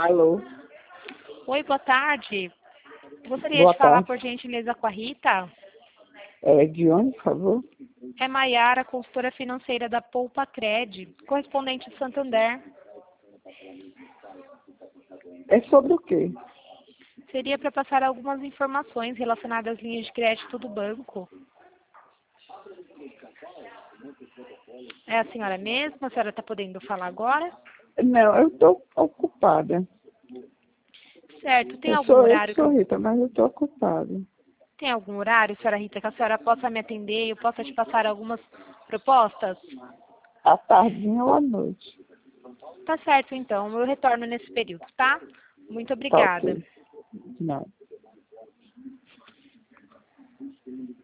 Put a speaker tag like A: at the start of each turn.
A: Alô?
B: Oi, boa tarde. Gostaria
A: Boa
B: de falar,
A: tarde.
B: por gentileza, com a Rita.
A: É de onde, por favor?
B: É Maiara, consultora financeira da Poupa Cred, correspondente de Santander.
A: É sobre o quê?
B: Seria para passar algumas informações relacionadas às linhas de crédito do banco. É a senhora mesma? A senhora está podendo falar agora?
A: Não, eu estou ocupada.
B: Certo. Tem
A: Eu
B: algum
A: sou
B: horário
A: Rita, mas eu estou ocupada.
B: Tem algum horário, senhora Rita, que a senhora possa me atender e eu possa te passar algumas propostas?
A: À tardinha ou à noite.
B: Tá certo, então. Eu retorno nesse período, tá? Muito
A: Tá
B: obrigada.
A: ok. Não.